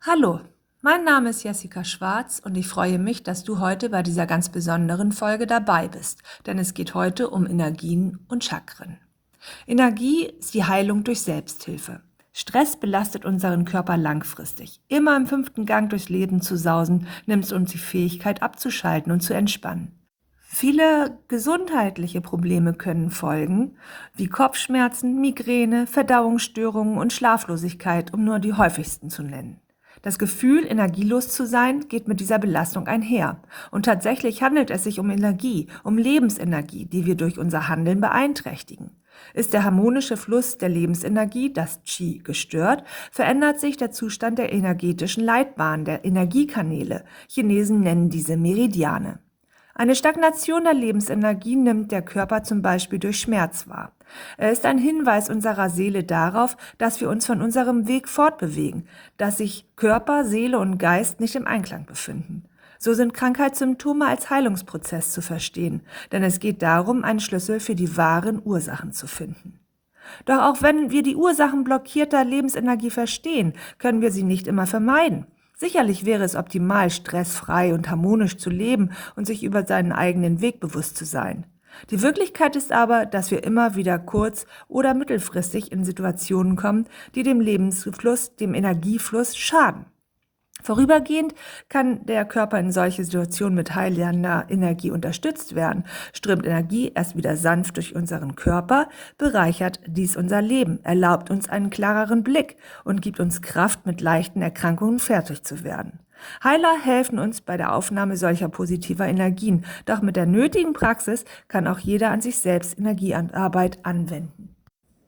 Hallo, mein Name ist Jessica Schwarz und ich freue mich, dass du heute bei dieser ganz besonderen Folge dabei bist, denn es geht heute um Energien und Chakren. Energie ist die Heilung durch Selbsthilfe. Stress belastet unseren Körper langfristig. Immer im 5. Gang durchs Leben zu sausen, nimmt uns die Fähigkeit abzuschalten und zu entspannen. Viele gesundheitliche Probleme können folgen, wie Kopfschmerzen, Migräne, Verdauungsstörungen und Schlaflosigkeit, um nur die häufigsten zu nennen. Das Gefühl, energielos zu sein, geht mit dieser Belastung einher. Und tatsächlich handelt es sich um Energie, um Lebensenergie, die wir durch unser Handeln beeinträchtigen. Ist der harmonische Fluss der Lebensenergie, das Qi, gestört, verändert sich der Zustand der energetischen Leitbahn, der Energiekanäle. Chinesen nennen diese Meridiane. Eine Stagnation der Lebensenergie nimmt der Körper zum Beispiel durch Schmerz wahr. Er ist ein Hinweis unserer Seele darauf, dass wir uns von unserem Weg fortbewegen, dass sich Körper, Seele und Geist nicht im Einklang befinden. So sind Krankheitssymptome als Heilungsprozess zu verstehen, denn es geht darum, einen Schlüssel für die wahren Ursachen zu finden. Doch auch wenn wir die Ursachen blockierter Lebensenergie verstehen, können wir sie nicht immer vermeiden. Sicherlich wäre es optimal, stressfrei und harmonisch zu leben und sich über seinen eigenen Weg bewusst zu sein. Die Wirklichkeit ist aber, dass wir immer wieder kurz- oder mittelfristig in Situationen kommen, die dem Lebensfluss, dem Energiefluss schaden. Vorübergehend kann der Körper in solche Situationen mit heilender Energie unterstützt werden. Strömt Energie erst wieder sanft durch unseren Körper, bereichert dies unser Leben, erlaubt uns einen klareren Blick und gibt uns Kraft, mit leichten Erkrankungen fertig zu werden. Heiler helfen uns bei der Aufnahme solcher positiver Energien, doch mit der nötigen Praxis kann auch jeder an sich selbst Energiearbeit anwenden.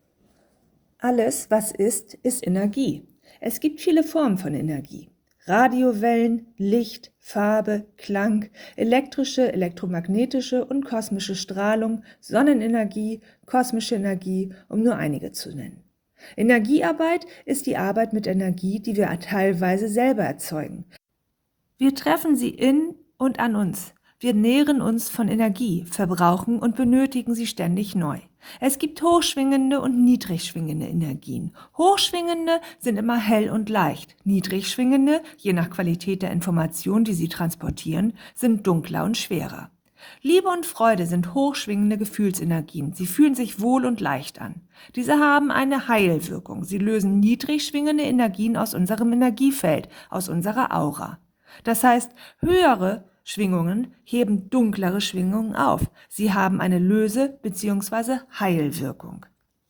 Alles, was ist Energie. Es gibt viele Formen von Energie. Radiowellen, Licht, Farbe, Klang, elektrische, elektromagnetische und kosmische Strahlung, Sonnenenergie, kosmische Energie, um nur einige zu nennen. Energiearbeit ist die Arbeit mit Energie, die wir teilweise selber erzeugen. Wir treffen sie in und an uns. Wir nähren uns von Energie, verbrauchen und benötigen sie ständig neu. Es gibt hochschwingende und niedrigschwingende Energien. Hochschwingende sind immer hell und leicht. Niedrigschwingende, je nach Qualität der Information, die sie transportieren, sind dunkler und schwerer. Liebe und Freude sind hochschwingende Gefühlsenergien. Sie fühlen sich wohl und leicht an. Diese haben eine Heilwirkung. Sie lösen niedrig schwingende Energien aus unserem Energiefeld, aus unserer Aura. Das heißt, höhere Schwingungen heben dunklere Schwingungen auf. Sie haben eine Löse- bzw. Heilwirkung.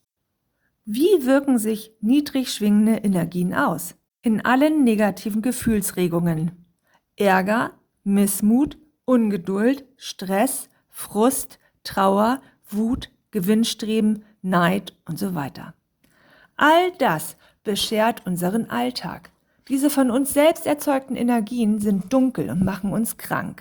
Wie wirken sich niedrig schwingende Energien aus? In allen negativen Gefühlsregungen. Ärger, Missmut, Ungeduld, Stress, Frust, Trauer, Wut, Gewinnstreben, Neid und so weiter. All das beschert unseren Alltag. Diese von uns selbst erzeugten Energien sind dunkel und machen uns krank.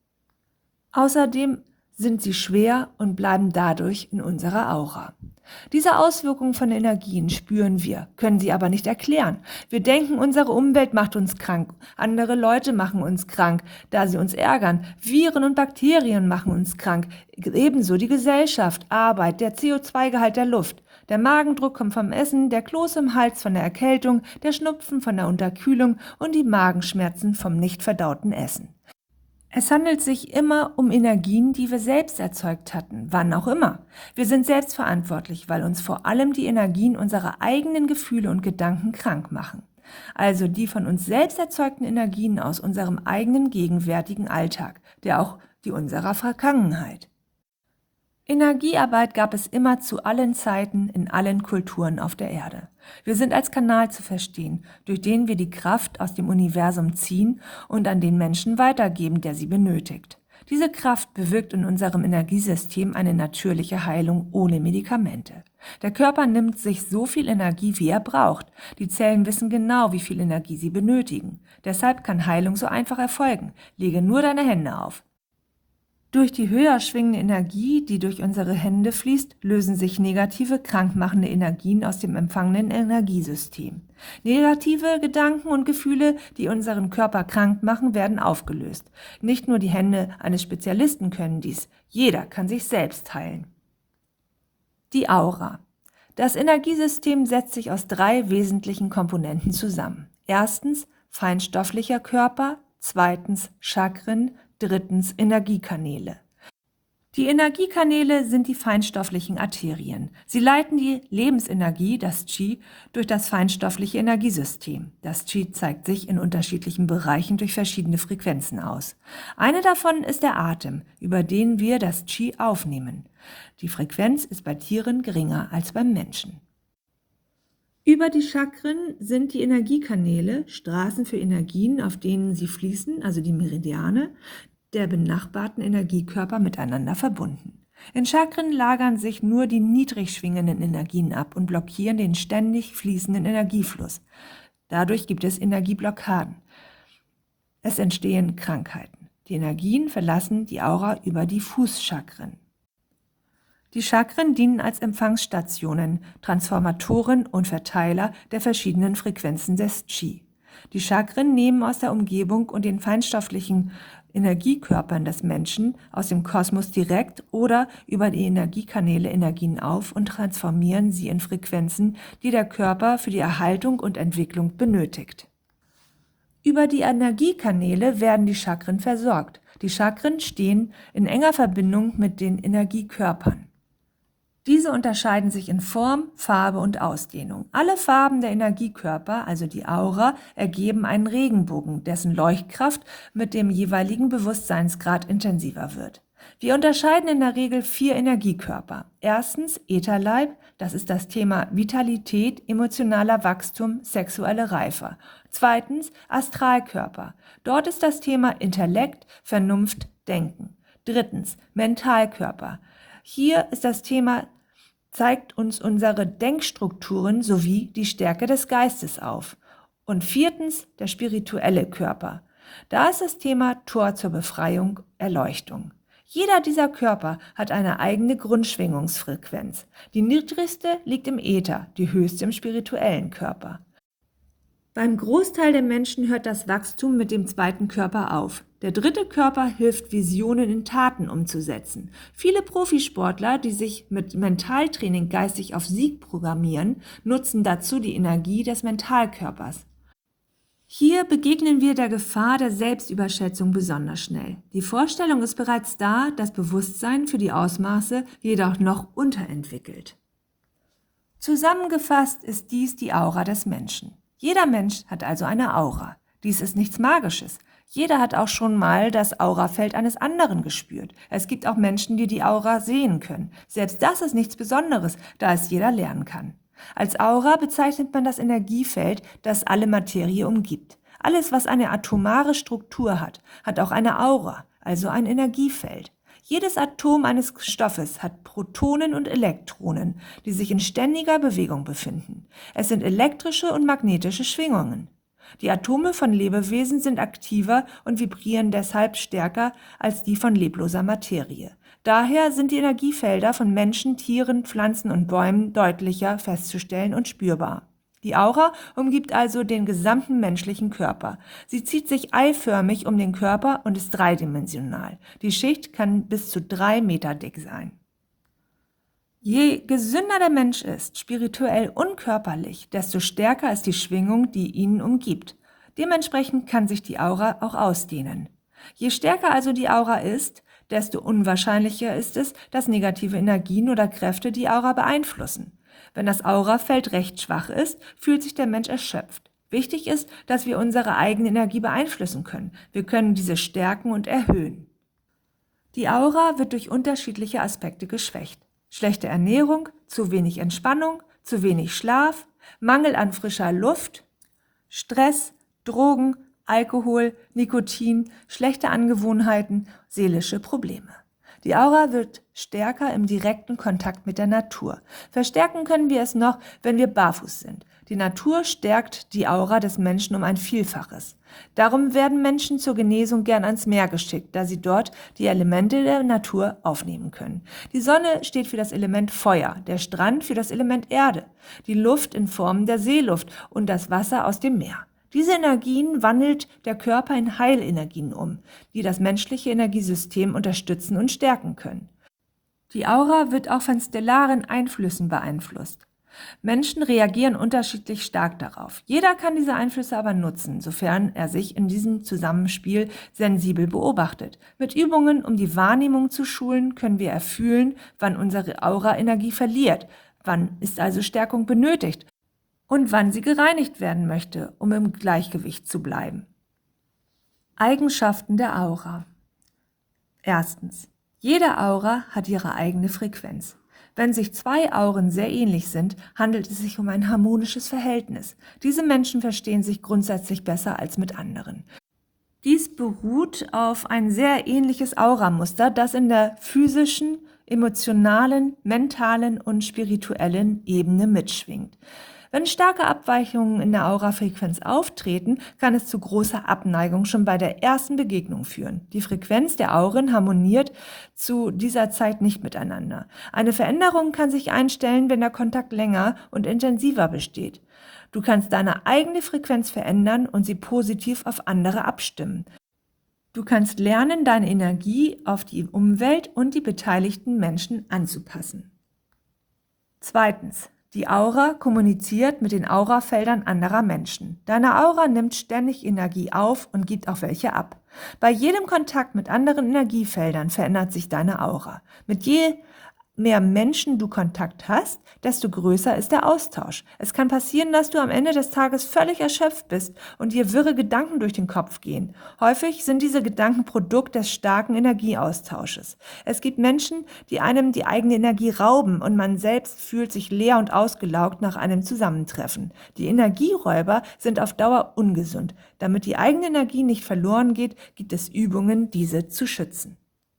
Außerdem sind sie schwer und bleiben dadurch in unserer Aura. Diese Auswirkungen von Energien spüren wir, können sie aber nicht erklären. Wir denken, unsere Umwelt macht uns krank, andere Leute machen uns krank, da sie uns ärgern. Viren und Bakterien machen uns krank, ebenso die Gesellschaft, Arbeit, der CO2-Gehalt der Luft. Der Magendruck kommt vom Essen, der Kloß im Hals von der Erkältung, der Schnupfen von der Unterkühlung und die Magenschmerzen vom nicht verdauten Essen. Es handelt sich immer um Energien, die wir selbst erzeugt hatten, wann auch immer. Wir sind selbst verantwortlich, weil uns vor allem die Energien unserer eigenen Gefühle und Gedanken krank machen. Also die von uns selbst erzeugten Energien aus unserem eigenen gegenwärtigen Alltag, der auch die unserer Vergangenheit. Energiearbeit gab es immer zu allen Zeiten, in allen Kulturen auf der Erde. Wir sind als Kanal zu verstehen, durch den wir die Kraft aus dem Universum ziehen und an den Menschen weitergeben, der sie benötigt. Diese Kraft bewirkt in unserem Energiesystem eine natürliche Heilung ohne Medikamente. Der Körper nimmt sich so viel Energie, wie er braucht. Die Zellen wissen genau, wie viel Energie sie benötigen. Deshalb kann Heilung so einfach erfolgen. Lege nur deine Hände auf. Durch die höher schwingende Energie, die durch unsere Hände fließt, lösen sich negative, krankmachende Energien aus dem empfangenen Energiesystem. Negative Gedanken und Gefühle, die unseren Körper krank machen, werden aufgelöst. Nicht nur die Hände eines Spezialisten können dies, jeder kann sich selbst heilen. Die Aura. Das Energiesystem setzt sich aus 3 wesentlichen Komponenten zusammen. Erstens feinstofflicher Körper, 2. Chakren, 3. Energiekanäle. Die Energiekanäle sind die feinstofflichen Arterien. Sie leiten die Lebensenergie, das Qi, durch das feinstoffliche Energiesystem. Das Qi zeigt sich in unterschiedlichen Bereichen durch verschiedene Frequenzen aus. Eine davon ist der Atem, über den wir das Qi aufnehmen. Die Frequenz ist bei Tieren geringer als beim Menschen. Über die Chakren sind die Energiekanäle, Straßen für Energien, auf denen sie fließen, also die Meridiane, der benachbarten Energiekörper miteinander verbunden. In Chakren lagern sich nur die niedrig schwingenden Energien ab und blockieren den ständig fließenden Energiefluss. Dadurch gibt es Energieblockaden. Es entstehen Krankheiten. Die Energien verlassen die Aura über die Fußchakren. Die Chakren dienen als Empfangsstationen, Transformatoren und Verteiler der verschiedenen Frequenzen des Qi. Die Chakren nehmen aus der Umgebung und den feinstofflichen Energiekörpern des Menschen aus dem Kosmos direkt oder über die Energiekanäle Energien auf und transformieren sie in Frequenzen, die der Körper für die Erhaltung und Entwicklung benötigt. Über die Energiekanäle werden die Chakren versorgt. Die Chakren stehen in enger Verbindung mit den Energiekörpern. Diese unterscheiden sich in Form, Farbe und Ausdehnung. Alle Farben der Energiekörper, also die Aura, ergeben einen Regenbogen, dessen Leuchtkraft mit dem jeweiligen Bewusstseinsgrad intensiver wird. Wir unterscheiden in der Regel 4 Energiekörper. 1. Ätherleib, das ist das Thema Vitalität, emotionaler Wachstum, sexuelle Reife. 2. Astralkörper, dort ist das Thema Intellekt, Vernunft, Denken. 3. Mentalkörper, hier ist das Thema zeigt uns unsere Denkstrukturen sowie die Stärke des Geistes auf. Und 4. der spirituelle Körper. Da ist das Thema Tor zur Befreiung, Erleuchtung. Jeder dieser Körper hat eine eigene Grundschwingungsfrequenz. Die niedrigste liegt im Äther, die höchste im spirituellen Körper. Beim Großteil der Menschen hört das Wachstum mit dem 2. Körper auf. Der 3. Körper hilft, Visionen in Taten umzusetzen. Viele Profisportler, die sich mit Mentaltraining geistig auf Sieg programmieren, nutzen dazu die Energie des Mentalkörpers. Hier begegnen wir der Gefahr der Selbstüberschätzung besonders schnell. Die Vorstellung ist bereits da, das Bewusstsein für die Ausmaße jedoch noch unterentwickelt. Zusammengefasst ist dies die Aura des Menschen. Jeder Mensch hat also eine Aura. Dies ist nichts Magisches. Jeder hat auch schon mal das Aurafeld eines anderen gespürt. Es gibt auch Menschen, die die Aura sehen können. Selbst das ist nichts Besonderes, da es jeder lernen kann. Als Aura bezeichnet man das Energiefeld, das alle Materie umgibt. Alles, was eine atomare Struktur hat, hat auch eine Aura, also ein Energiefeld. Jedes Atom eines Stoffes hat Protonen und Elektronen, die sich in ständiger Bewegung befinden. Es sind elektrische und magnetische Schwingungen. Die Atome von Lebewesen sind aktiver und vibrieren deshalb stärker als die von lebloser Materie. Daher sind die Energiefelder von Menschen, Tieren, Pflanzen und Bäumen deutlicher festzustellen und spürbar. Die Aura umgibt also den gesamten menschlichen Körper. Sie zieht sich eiförmig um den Körper und ist dreidimensional. Die Schicht kann bis zu 3 Meter dick sein. Je gesünder der Mensch ist, spirituell und körperlich, desto stärker ist die Schwingung, die ihn umgibt. Dementsprechend kann sich die Aura auch ausdehnen. Je stärker also die Aura ist, desto unwahrscheinlicher ist es, dass negative Energien oder Kräfte die Aura beeinflussen. Wenn das Aurafeld recht schwach ist, fühlt sich der Mensch erschöpft. Wichtig ist, dass wir unsere eigene Energie beeinflussen können. Wir können diese stärken und erhöhen. Die Aura wird durch unterschiedliche Aspekte geschwächt. Schlechte Ernährung, zu wenig Entspannung, zu wenig Schlaf, Mangel an frischer Luft, Stress, Drogen, Alkohol, Nikotin, schlechte Angewohnheiten, seelische Probleme. Die Aura wird stärker im direkten Kontakt mit der Natur. Verstärken können wir es noch, wenn wir barfuß sind. Die Natur stärkt die Aura des Menschen um ein Vielfaches. Darum werden Menschen zur Genesung gern ans Meer geschickt, da sie dort die Elemente der Natur aufnehmen können. Die Sonne steht für das Element Feuer, der Strand für das Element Erde, die Luft in Form der Seeluft und das Wasser aus dem Meer. Diese Energien wandelt der Körper in Heilenergien um, die das menschliche Energiesystem unterstützen und stärken können. Die Aura wird auch von stellaren Einflüssen beeinflusst. Menschen reagieren unterschiedlich stark darauf. Jeder kann diese Einflüsse aber nutzen, sofern er sich in diesem Zusammenspiel sensibel beobachtet. Mit Übungen, um die Wahrnehmung zu schulen, können wir erfühlen, wann unsere Aura Energie verliert, wann ist also Stärkung benötigt und wann sie gereinigt werden möchte, um im Gleichgewicht zu bleiben. Eigenschaften der Aura. Erstens. Jede Aura hat ihre eigene Frequenz. Wenn sich zwei Auren sehr ähnlich sind, handelt es sich um ein harmonisches Verhältnis. Diese Menschen verstehen sich grundsätzlich besser als mit anderen. Dies beruht auf ein sehr ähnliches Auramuster, das in der physischen, emotionalen, mentalen und spirituellen Ebene mitschwingt. Wenn starke Abweichungen in der Aurafrequenz auftreten, kann es zu großer Abneigung schon bei der ersten Begegnung führen. Die Frequenz der Auren harmoniert zu dieser Zeit nicht miteinander. Eine Veränderung kann sich einstellen, wenn der Kontakt länger und intensiver besteht. Du kannst deine eigene Frequenz verändern und sie positiv auf andere abstimmen. Du kannst lernen, deine Energie auf die Umwelt und die beteiligten Menschen anzupassen. Zweitens. Die Aura kommuniziert mit den Aurafeldern anderer Menschen. Deine Aura nimmt ständig Energie auf und gibt auch welche ab. Bei jedem Kontakt mit anderen Energiefeldern verändert sich deine Aura. Mit je mehr Menschen du Kontakt hast, desto größer ist der Austausch. Es kann passieren, dass du am Ende des Tages völlig erschöpft bist und dir wirre Gedanken durch den Kopf gehen. Häufig sind diese Gedanken Produkt des starken Energieaustausches. Es gibt Menschen, die einem die eigene Energie rauben und man selbst fühlt sich leer und ausgelaugt nach einem Zusammentreffen. Die Energieräuber sind auf Dauer ungesund. Damit die eigene Energie nicht verloren geht, gibt es Übungen, diese zu schützen.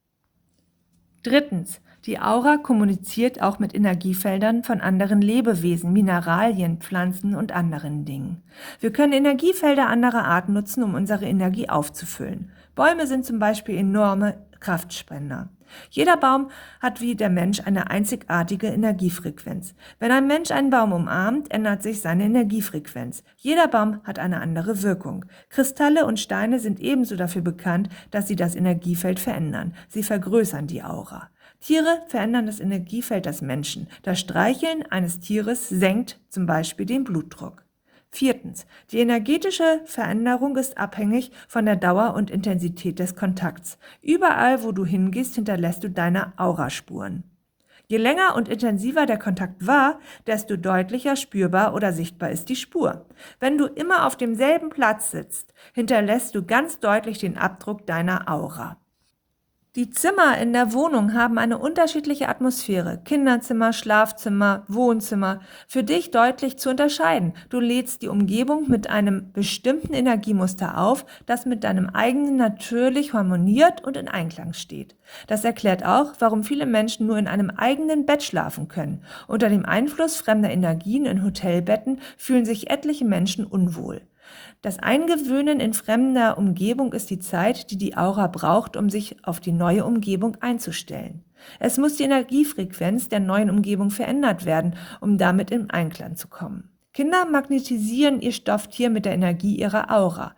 Drittens. Die Aura kommuniziert auch mit Energiefeldern von anderen Lebewesen, Mineralien, Pflanzen und anderen Dingen. Wir können Energiefelder anderer Art nutzen, um unsere Energie aufzufüllen. Bäume sind zum Beispiel enorme Kraftspender. Jeder Baum hat wie der Mensch eine einzigartige Energiefrequenz. Wenn ein Mensch einen Baum umarmt, ändert sich seine Energiefrequenz. Jeder Baum hat eine andere Wirkung. Kristalle und Steine sind ebenso dafür bekannt, dass sie das Energiefeld verändern. Sie vergrößern die Aura. Tiere verändern das Energiefeld des Menschen. Das Streicheln eines Tieres senkt zum Beispiel den Blutdruck. Viertens. Die energetische Veränderung ist abhängig von der Dauer und Intensität des Kontakts. Überall, wo du hingehst, hinterlässt du deine Auraspuren. Je länger und intensiver der Kontakt war, desto deutlicher spürbar oder sichtbar ist die Spur. Wenn du immer auf demselben Platz sitzt, hinterlässt du ganz deutlich den Abdruck deiner Aura. Die Zimmer in der Wohnung haben eine unterschiedliche Atmosphäre. Kinderzimmer, Schlafzimmer, Wohnzimmer. Für dich deutlich zu unterscheiden. Du lädst die Umgebung mit einem bestimmten Energiemuster auf, das mit deinem eigenen natürlich harmoniert und in Einklang steht. Das erklärt auch, warum viele Menschen nur in einem eigenen Bett schlafen können. Unter dem Einfluss fremder Energien in Hotelbetten fühlen sich etliche Menschen unwohl. Das Eingewöhnen in fremder Umgebung ist die Zeit, die die Aura braucht, um sich auf die neue Umgebung einzustellen. Es muss die Energiefrequenz der neuen Umgebung verändert werden, um damit in Einklang zu kommen. Kinder magnetisieren ihr Stofftier mit der Energie ihrer Aura.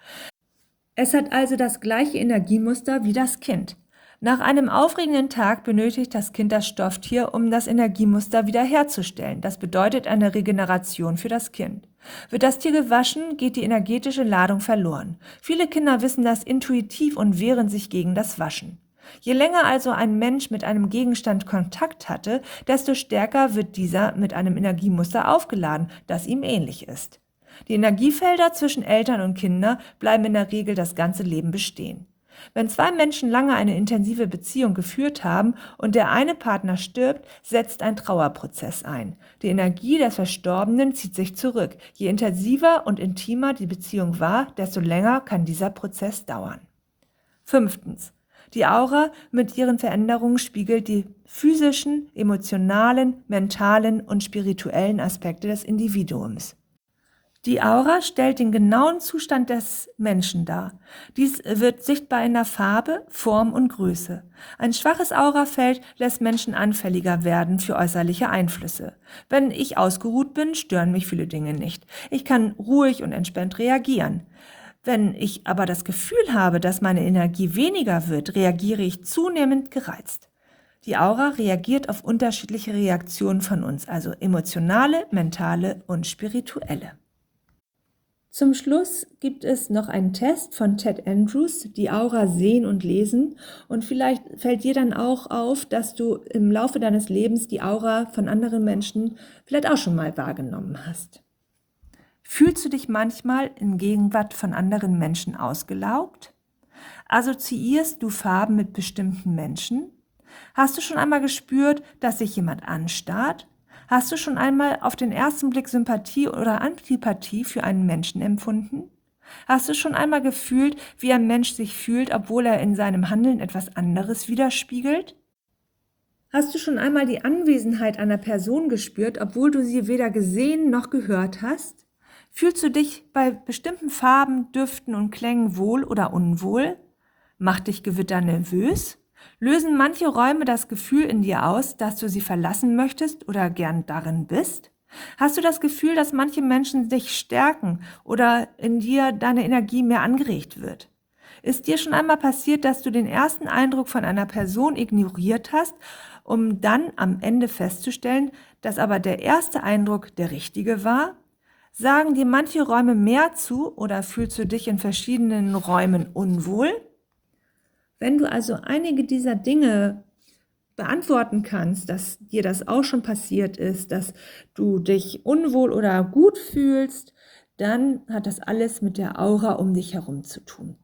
Es hat also das gleiche Energiemuster wie das Kind. Nach einem aufregenden Tag benötigt das Kind das Stofftier, um das Energiemuster wiederherzustellen. Das bedeutet eine Regeneration für das Kind. Wird das Tier gewaschen, geht die energetische Ladung verloren. Viele Kinder wissen das intuitiv und wehren sich gegen das Waschen. Je länger also ein Mensch mit einem Gegenstand Kontakt hatte, desto stärker wird dieser mit einem Energiemuster aufgeladen, das ihm ähnlich ist. Die Energiefelder zwischen Eltern und Kindern bleiben in der Regel das ganze Leben bestehen. Wenn zwei Menschen lange eine intensive Beziehung geführt haben und der eine Partner stirbt, setzt ein Trauerprozess ein. Die Energie des Verstorbenen zieht sich zurück. Je intensiver und intimer die Beziehung war, desto länger kann dieser Prozess dauern. Fünftens. Die Aura mit ihren Veränderungen spiegelt die physischen, emotionalen, mentalen und spirituellen Aspekte des Individuums. Die Aura stellt den genauen Zustand des Menschen dar. Dies wird sichtbar in der Farbe, Form und Größe. Ein schwaches Aurafeld lässt Menschen anfälliger werden für äußerliche Einflüsse. Wenn ich ausgeruht bin, stören mich viele Dinge nicht. Ich kann ruhig und entspannt reagieren. Wenn ich aber das Gefühl habe, dass meine Energie weniger wird, reagiere ich zunehmend gereizt. Die Aura reagiert auf unterschiedliche Reaktionen von uns, also emotionale, mentale und spirituelle. Zum Schluss gibt es noch einen Test von Ted Andrews, die Aura sehen und lesen. Und vielleicht fällt dir dann auch auf, dass du im Laufe deines Lebens die Aura von anderen Menschen vielleicht auch schon mal wahrgenommen hast. Fühlst du dich manchmal in Gegenwart von anderen Menschen ausgelaugt? Assoziierst du Farben mit bestimmten Menschen? Hast du schon einmal gespürt, dass sich jemand anstarrt? Hast du schon einmal auf den ersten Blick Sympathie oder Antipathie für einen Menschen empfunden? Hast du schon einmal gefühlt, wie ein Mensch sich fühlt, obwohl er in seinem Handeln etwas anderes widerspiegelt? Hast du schon einmal die Anwesenheit einer Person gespürt, obwohl du sie weder gesehen noch gehört hast? Fühlst du dich bei bestimmten Farben, Düften und Klängen wohl oder unwohl? Macht dich Gewitter nervös? Lösen manche Räume das Gefühl in dir aus, dass du sie verlassen möchtest oder gern darin bist? Hast du das Gefühl, dass manche Menschen dich stärken oder in dir deine Energie mehr angeregt wird? Ist dir schon einmal passiert, dass du den ersten Eindruck von einer Person ignoriert hast, um dann am Ende festzustellen, dass aber der erste Eindruck der richtige war? Sagen dir manche Räume mehr zu oder fühlst du dich in verschiedenen Räumen unwohl? Wenn du also einige dieser Dinge beantworten kannst, dass dir das auch schon passiert ist, dass du dich unwohl oder gut fühlst, dann hat das alles mit der Aura um dich herum zu tun.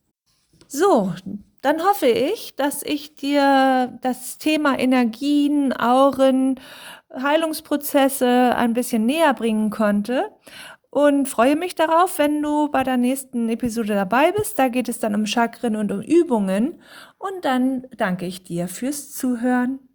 So, dann hoffe ich, dass ich dir das Thema Energien, Auren, Heilungsprozesse ein bisschen näher bringen konnte. Und freue mich darauf, wenn du bei der nächsten Episode dabei bist. Da geht es dann um Chakren und um Übungen. Und dann danke ich dir fürs Zuhören.